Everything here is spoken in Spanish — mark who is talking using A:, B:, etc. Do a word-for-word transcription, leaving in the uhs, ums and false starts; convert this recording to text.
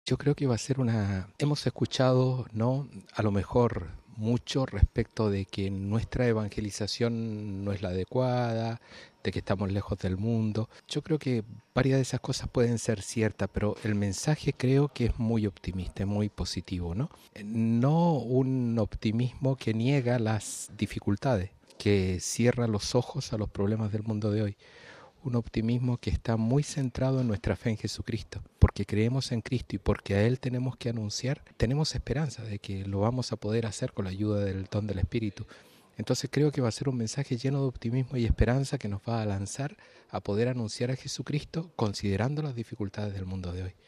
A: Yo creo que va a ser una... Hemos escuchado, ¿no? A lo mejor mucho respecto de que nuestra evangelización no es la adecuada, de que estamos lejos del mundo. Yo creo que varias de esas cosas pueden ser ciertas, pero el mensaje creo que es muy optimista, muy positivo, ¿no? No un optimismo que niega las dificultades, que cierra los ojos a los problemas del mundo de hoy, un optimismo que está muy centrado en nuestra fe en Jesucristo, porque creemos en Cristo y porque a Él tenemos que anunciar, tenemos esperanza de que lo vamos a poder hacer con la ayuda del don del Espíritu. Entonces creo que va a ser un mensaje lleno de optimismo y esperanza que nos va a lanzar a poder anunciar a Jesucristo considerando las dificultades del mundo de hoy.